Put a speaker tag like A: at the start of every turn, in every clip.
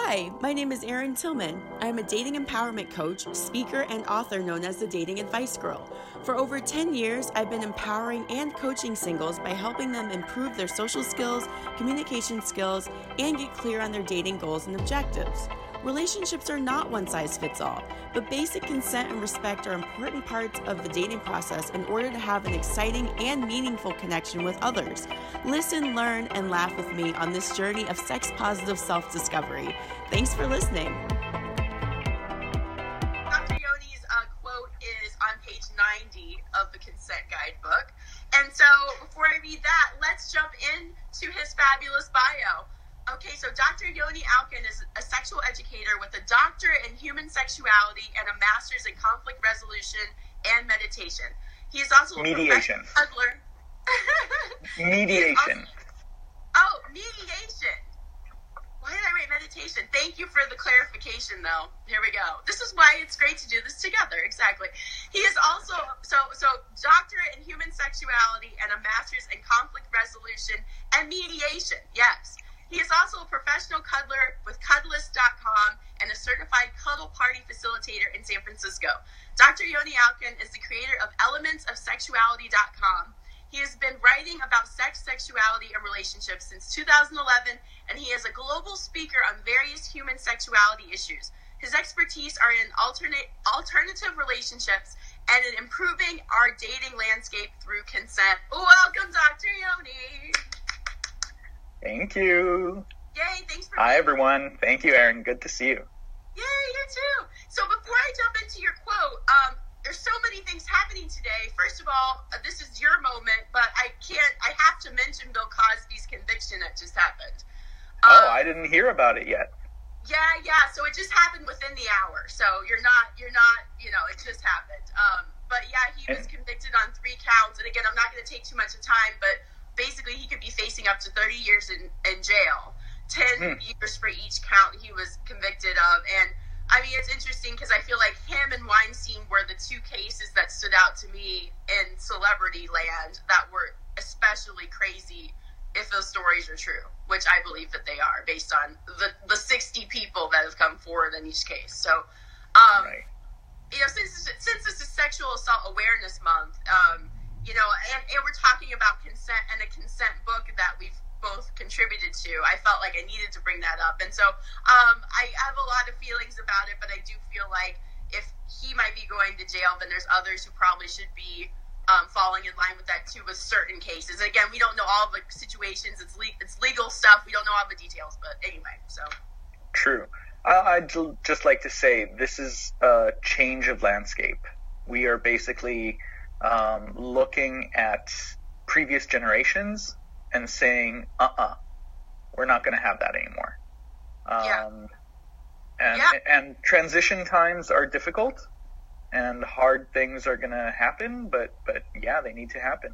A: Hi, my name is Erin Tillman. I'm a dating empowerment coach, speaker, and author known as the Dating Advice Girl. For over 10 years, I've been empowering and coaching singles by helping them improve their social skills, communication skills, and get clear on their dating goals and objectives. Relationships are not one size fits all, but basic consent and respect are important parts of the dating process in order to have an exciting and meaningful connection with others. Listen, learn, and laugh with me on this journey of sex-positive self-discovery. Thanks for listening.
B: Dr. Yoni's quote is on page 90 of the Consent Guidebook. And so before I read that, let's jump into his fabulous bio. Okay, so Dr. Yoni Alkin is a sexual educator with a doctorate in human sexuality and a master's in conflict resolution and meditation. He is also
C: mediation.
B: A professional cuddler.
C: Mediation.
B: Mediation. Why did I write meditation? Thank you for the clarification, though. Here we go. This is why it's great to do this together. Exactly. He is also so doctorate in human sexuality and a master's in conflict resolution and mediation. Yes. He is also a professional cuddler with Cuddlist.com and a certified cuddle party facilitator in San Francisco. Dr. Yoni Alkin is the creator of ElementsOfSexuality.com. He has been writing about sex, sexuality, and relationships since 2011, and he is a global speaker on various human sexuality issues. His expertise are in alternative relationships and in improving our dating landscape through consent. Welcome, Dr. Yoni.
C: Thank you.
B: Yay, thanks for
C: Hi, everyone. Thank you, Erin. Good to see you.
B: Yay, you too. So before I jump into your quote, there's so many things happening today. First of all, this is your moment, but I have to mention Bill Cosby's conviction that just happened.
C: I didn't hear about it yet.
B: Yeah. So it just happened within the hour. So you're not, it just happened. But yeah, he was convicted on 3 counts. And again, I'm not going to take too much of time, but basically he could be facing up to 30 years in jail, 10 years for each count he was convicted of. And I mean, it's interesting because I feel like him and Weinstein were the 2 cases that stood out to me in celebrity land that were especially crazy if those stories are true, which I believe that they are based on the 60 people that have come forward in each case. So,
C: Right.
B: Since this is Sexual Assault Awareness Month, and we're talking about consent and a consent book that we've both contributed to, I felt like I needed to bring that up. And so I have a lot of feelings about it, but I do feel like if he might be going to jail, then there's others who probably should be falling in line with that too, with certain cases. And again, we don't know all the situations. It's legal stuff. We don't know all the details, but anyway, so.
C: True. I'd just like to say this is a change of landscape. We are basically looking at previous generations and saying, we're not going to have that anymore. And transition times are difficult and hard things are going to happen, but yeah, they need to happen.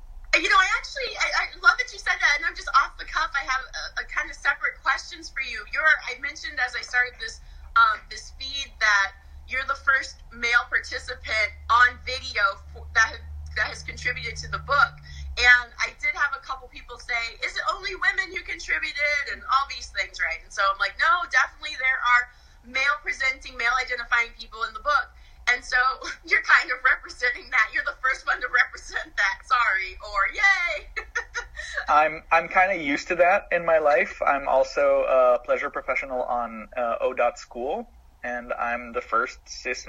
B: I love that you said that, and I'm just off the cuff. I have a kind of separate questions for you. I mentioned as I started this feed that you're the first male participant on video that has contributed to the book. And I did have a couple people say, is it only women who contributed and all these things, right? And so I'm like, no, definitely there are male-presenting, male-identifying people in the book. And so you're kind of representing that. You're the first one to represent that. Sorry, or yay.
C: I'm kind of used to that in my life. I'm also a pleasure professional on O.School, and I'm the first cis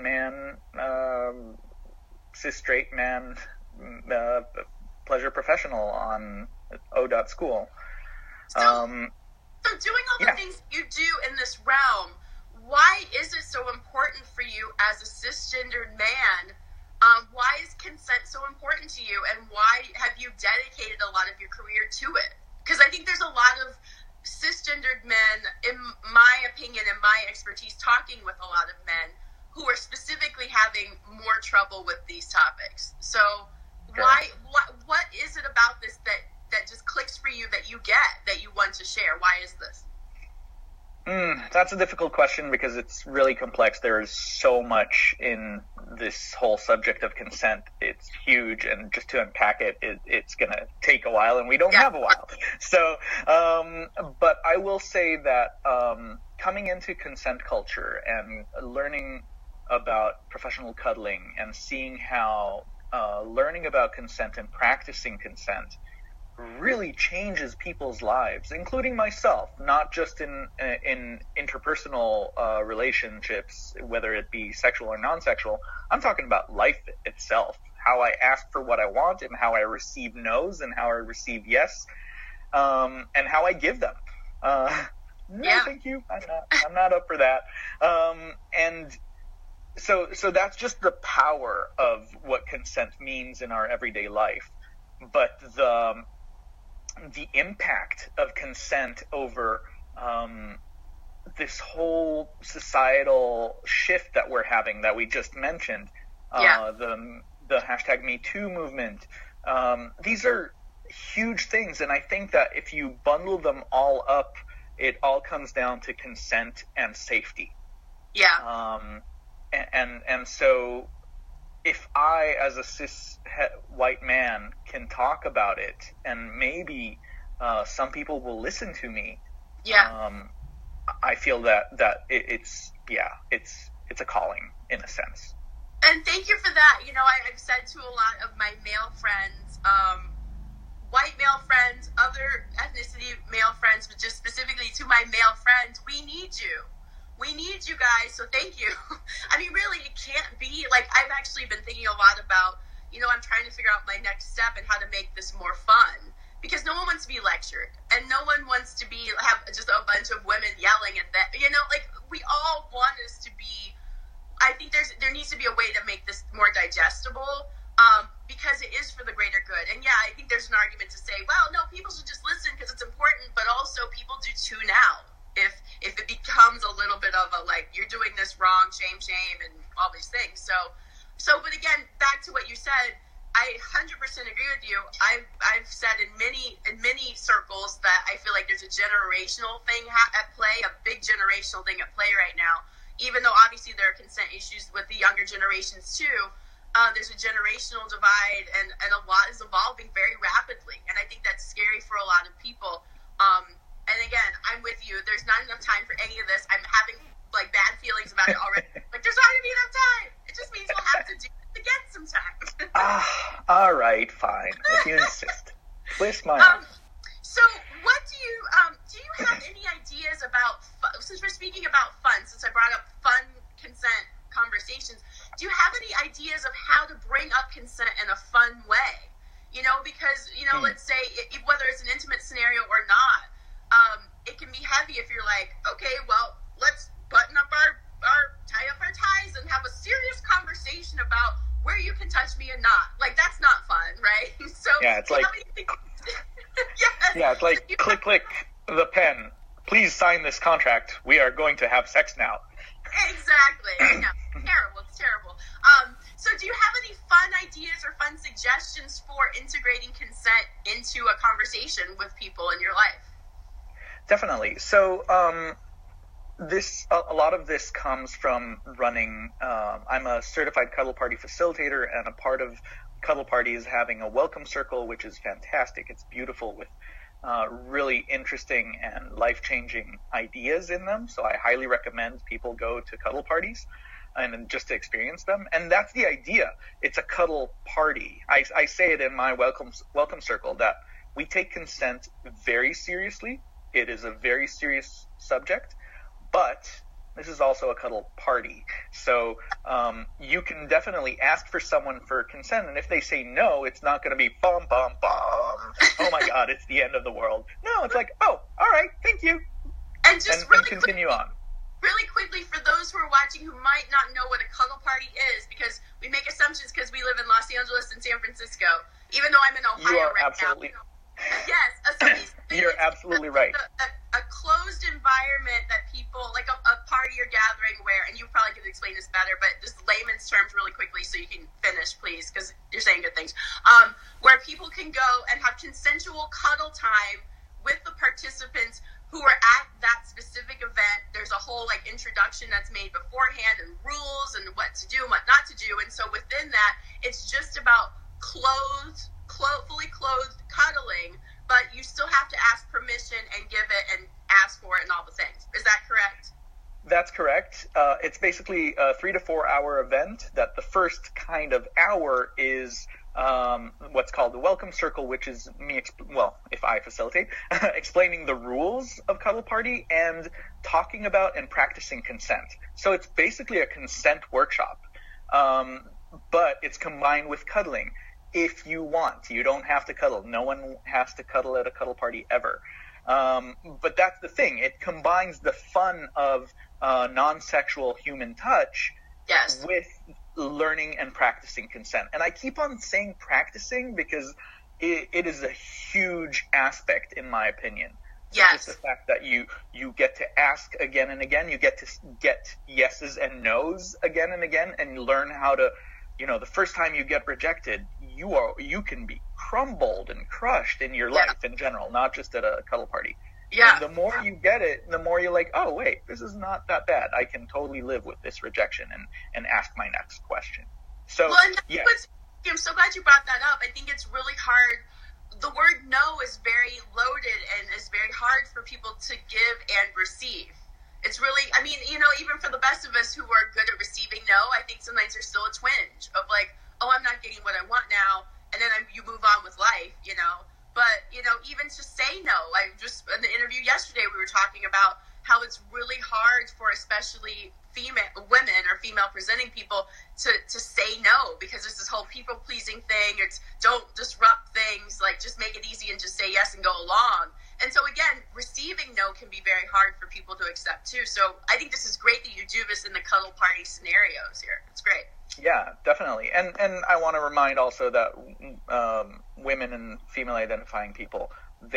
C: straight man pleasure professional on O.School.
B: So doing all the things you do in this realm, why is it so important for you as a cisgendered man? Why is consent so important to you, and why have you dedicated a lot of your career to it? Because I think there's a lot of cisgendered men, in my opinion and my expertise, talking with a lot of men who are specifically having more trouble with these topics. So what is it about this that just clicks for you, that you get, that you want to share? Why is this?
C: That's a difficult question because it's really complex. There is so much in this whole subject of consent. It's huge, and just to unpack it, it's going to take a while, and we don't have a while. So, but I will say that coming into consent culture and learning about professional cuddling and seeing how learning about consent and practicing consent really changes people's lives, including myself, not just in interpersonal relationships, whether it be sexual or non-sexual. I'm talking about life itself, how I ask for what I want and how I receive no's and how I receive yes, and how I give them. No, thank you. I'm not up for that. And so that's just the power of what consent means in our everyday life. But the impact of consent over this whole societal shift that we're having, that we just mentioned, the hashtag Me Too movement, these are huge things. And I think that if you bundle them all up, it all comes down to consent and safety.
B: Yeah.
C: And so if I, as a cis white man, can talk about it, and maybe some people will listen to me, I feel that it's a calling in a sense.
B: And thank you for that. You know, I've said to a lot of my male friends, white male friends, other ethnicity male friends, but just specifically to my male friends, we need you. We need you guys, so thank you. I mean, really, it can't be, like, I've actually been thinking a lot about, you know, I'm trying to figure out my next step and how to make this more fun. Because no one wants to be lectured, and no one wants to have just a bunch of women yelling at that. You know, like, we all want us to be, I think there needs to be a way to make this more digestible, because it is for the greater good. And yeah, I think there's an argument to say, well, no, people should just listen because it's important, but also people do tune out if it becomes a little bit of a, like, you're doing this wrong, shame, and all these things. So, but again, back to what you said, I 100% agree with you. I've said in many circles that I feel like there's a generational thing at play, a big generational thing at play right now. Even though obviously there are consent issues with the younger generations too, there's a generational divide, and a lot is evolving very rapidly. And I think that's scary for a lot of people. And again, I'm with you. There's not enough time for any of this. I'm having, like, bad feelings about it already. Like, there's not going to be enough time. It just means we'll have to do it again sometime.
C: All right, fine. If you insist. Twist my arm.
B: So what do you have any ideas about, since we're speaking about fun, since I brought up fun consent conversations, do you have any ideas of how to bring up consent in a fun way? You know, because, you know, let's say, whether it's an intimate scenario or not, it can be heavy if you're like, okay, well, let's button up tie up our ties and have a serious conversation about where you can touch me and not. Like, that's not fun, right? So
C: yeah, it's like it's like click the pen. Please sign this contract. We are going to have sex now.
B: Exactly. No, terrible. It's terrible. So do you have any fun ideas or fun suggestions for integrating consent into a conversation with people in your life?
C: Definitely. So a lot of this comes from running. I'm a certified cuddle party facilitator, and a part of Cuddle Party is having a welcome circle, which is fantastic. It's beautiful with really interesting and life-changing ideas in them. So I highly recommend people go to cuddle parties and just to experience them. And that's the idea. It's a cuddle party. I say it in my welcome circle that we take consent very seriously. It is a very serious subject, but this is also a cuddle party. So you can definitely ask for someone for consent, and if they say no, it's not going to be bum, bum, bum. Oh my God, it's the end of the world. No, it's like, oh, all right, thank you.
B: And really
C: continue
B: quickly,
C: on.
B: Really quickly, for those who are watching who might not know what a cuddle party is, because we make assumptions because we live in Los Angeles and San Francisco, even though I'm in Ohio right
C: absolutely
B: now. Yes, so
C: you're absolutely right.
B: A closed environment that people, like a party or gathering where, and you probably could explain this better, but just layman's terms really quickly so you can finish, please, because you're saying good things, where people can go and have consensual cuddle time with the participants who are at that specific event. There's a whole, like, introduction that's made beforehand and rules and what to do and what not to do, and so within that, it's just about fully clothed cuddling, but you still have to ask permission and give it and ask for it and all the things. Is that correct?
C: that's correct. It's basically a 3 to 4 hour event that the first kind of hour is what's called the welcome circle, which is me, if I facilitate, explaining the rules of Cuddle Party and talking about and practicing consent. So it's basically a consent workshop, but it's combined with cuddling. If you want, you don't have to cuddle. No one has to cuddle at a Cuddle Party ever. But that's the thing. It combines the fun of non-sexual human touch with learning and practicing consent. And I keep on saying practicing because it is a huge aspect, in my opinion.
B: Yes.
C: Just the fact that you get to ask again and again, you get to get yeses and nos again and again, and you learn how to, the first time you get rejected, you can be crumbled and crushed in your life in general, not just at a Cuddle Party.
B: Yeah.
C: And the more you get it, the more you're like, oh, wait, this is not that bad. I can totally live with this rejection and ask my next question. So,
B: I'm so glad you brought that up. I think it's really hard. The word no is very loaded and is very hard for people to give and receive. It's really, even for the best of us who are good at receiving no, I think sometimes there's still a twinge of like, oh, I'm not getting what I want now. And then you move on with life, But, even to say no, in the interview yesterday, we were talking about how it's really hard for especially women or female presenting people to say no, because there's this whole people pleasing thing. It's don't disrupt things, like just make it easy and just say yes and go along. And so again, receiving no can be very hard for people to accept too. So I think this is great that you do this in the Cuddle Party scenarios here. It's great.
C: Yeah, definitely. And I want to remind also that women and female identifying people,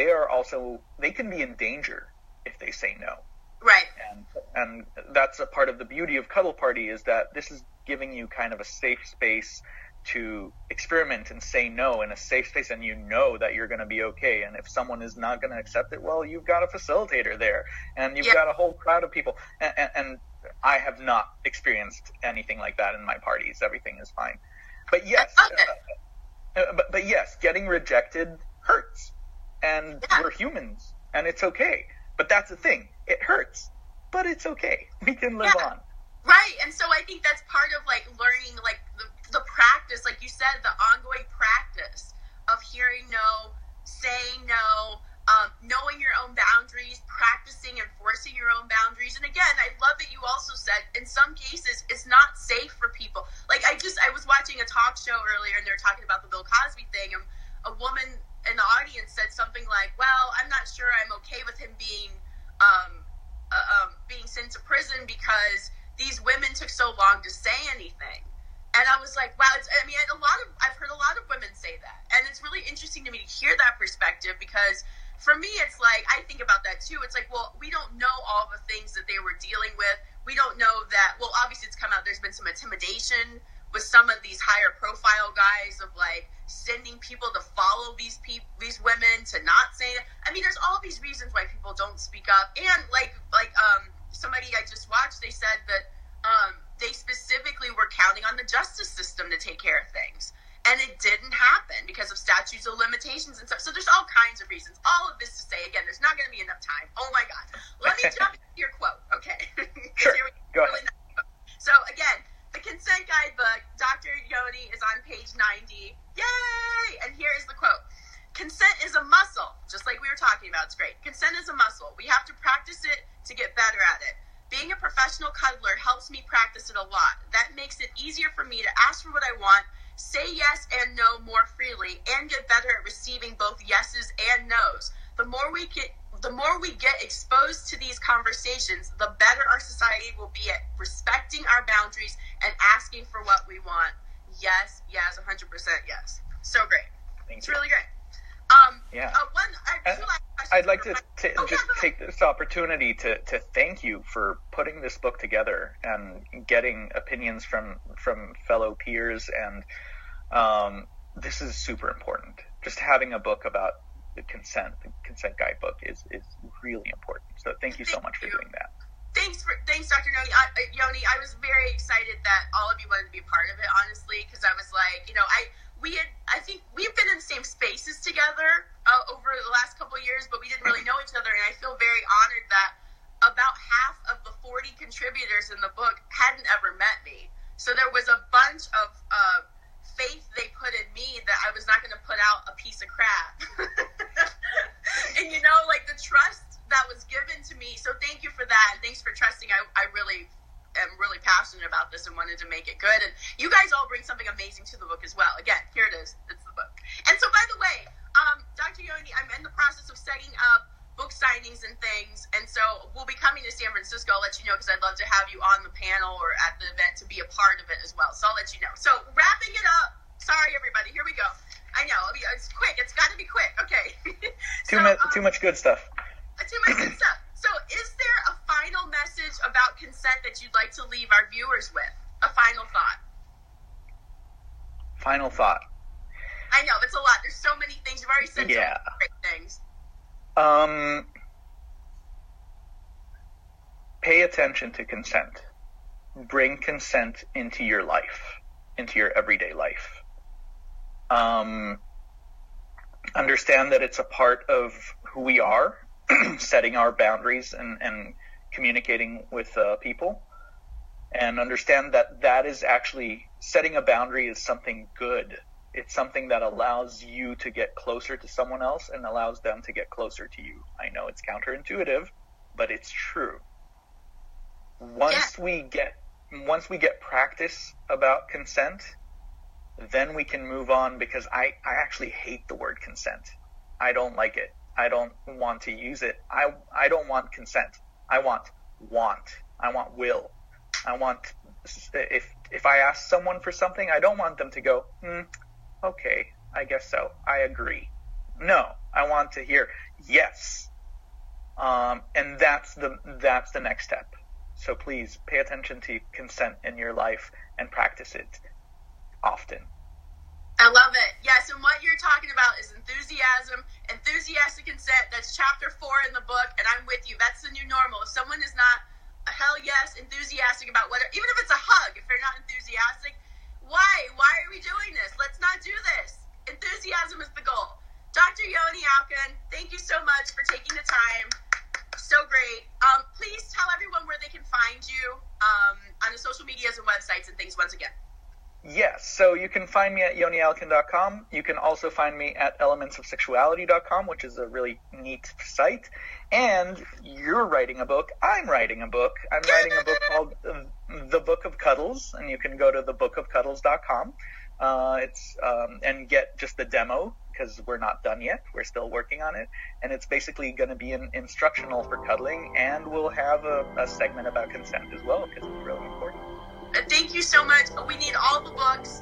C: they can be in danger if they say no.
B: Right.
C: And that's a part of the beauty of Cuddle Party, is that this is giving you kind of a safe space to experiment and say no in a safe space, and that you're going to be okay. And if someone is not going to accept it, well, you've got a facilitator there, and you've got a whole crowd of people. And I have not experienced anything like that in my parties. Everything is fine. But yes, but yes, getting rejected hurts, and we're humans, and it's okay. But that's the thing. It hurts, but it's okay. We can live on.
B: Right. And so I think that's part of like learning, like the practice, like you said, the ongoing practice of hearing no, saying no, knowing your own boundaries, practicing enforcing your own boundaries. And again, I love that you also said in some cases it's not safe for people. Like I was watching a talk show earlier, and they were talking about the Bill Cosby thing, and a woman in the audience said something like, well, I'm not sure I'm okay with him being sent to prison because these women took so long to say anything. And I was like, wow, I've heard a lot of women say that. And it's really interesting to me to hear that perspective, because for me, it's like, I think about that too. It's like, well, we don't know all the things that they were dealing with. We don't know that, well, obviously it's come out, there's been some intimidation with some of these higher profile guys of like sending people to follow these women to not say it. There's all these reasons why people don't speak up. And like somebody I just watched, they said that they specifically were counting on the justice system to take care of things. And it didn't happen because of statutes of limitations and stuff. So there's all kinds of reasons. All of this to say, again, there's not going to be enough time. Oh my God. Let me jump into your quote. Okay.
C: Sure. Go ahead.
B: So again, the Consent Guidebook, Dr. Yoni is on page 90. Yay! And here is the quote. Consent is a muscle, just like we were talking about. It's great. Consent is a muscle. We have to practice it to get better at it. Being a professional cuddler helps me practice it a lot. That makes it easier for me to ask for what I want, say yes and no more freely, and get better at receiving both yeses and nos. The more we get exposed to these conversations, the better our society will be at respecting our boundaries and asking for what we want. Yes, 100% yes. So great. It's really great.
C: I'd like to take this opportunity to thank you for putting this book together and getting opinions from fellow peers, and this is super important. Just having a book about the consent guidebook is really important. So thank you so much for doing that.
B: Thanks, Dr. Yoni. I was very excited that all of you wanted to be a part of it, honestly, because I was like, I think we've been in the same spaces together over the last couple of years, but we didn't really know each other, and I feel very honored that about half of the 40 contributors contributors in the book hadn't ever met me. So there was a bunch of faith they put in me that I was not going to put out a piece of crap. And, you know, like the trust that was given to me. So thank you for that. And thanks for trusting. I really am really passionate about this and wanted to make it good. And you guys all bring something amazing to the book as well. Again, here it is. It's the book. And so, by the way, Dr. Yoni, I'm in the process of setting up book signings and things. And so we'll be coming to San Francisco. I'll let you know because I'd love to have you on the panel or at the event to be a part of it as well. So I'll let you know. So wrapping it up. Sorry, everybody. Here we go. I know. It's quick. It's got to be quick. Okay.
C: Too much good stuff.
B: Too much good stuff. So is there a final message about consent that you'd like to leave our viewers with? A final thought.
C: Final thought.
B: I know. It's a lot. There's so many things. You've already said so many great things.
C: Pay attention to consent. Bring consent into your life, into your everyday life. Understand that it's a part of who we are, setting our boundaries and communicating with people. And understand that is actually, setting a boundary is something good. It's something that allows you to get closer to someone else and allows them to get closer to you. I know it's counterintuitive, but it's true. Once we get practice about consent, then we can move on, because I actually hate the word consent. I don't like it. I don't want to use it. I don't want consent. I want. I want will. I want, if I ask someone for something, I don't want them to go, okay, I guess so. I agree. No, I want to hear yes. And that's the next step. So please pay attention to consent in your life and practice it often.
B: I love it. Yes, and what you're talking about is enthusiasm, enthusiastic consent. That's chapter 4 in the book, and I'm with you. That's the new normal. If someone is not a hell yes enthusiastic about whether, even if it's a hug, if they're not enthusiastic, why are we doing this? Let's not do this. Enthusiasm is the goal. Dr. Yoni Alkin, thank you so much for taking the time. So great. Please tell everyone where they can find you on the social medias and websites and things once again.
C: Yes, so you can find me at yonialkin.com. You can also find me at elementsofsexuality.com, which is a really neat site. And you're writing a book. I'm writing a book. I'm writing a book called The Book of Cuddles, and you can go to thebookofcuddles.com and get just the demo, because we're not done yet. We're still working on it. And it's basically going to be an instructional for cuddling, and we'll have a segment about consent as well, because it's really important.
B: Thank you so much. We need all the books.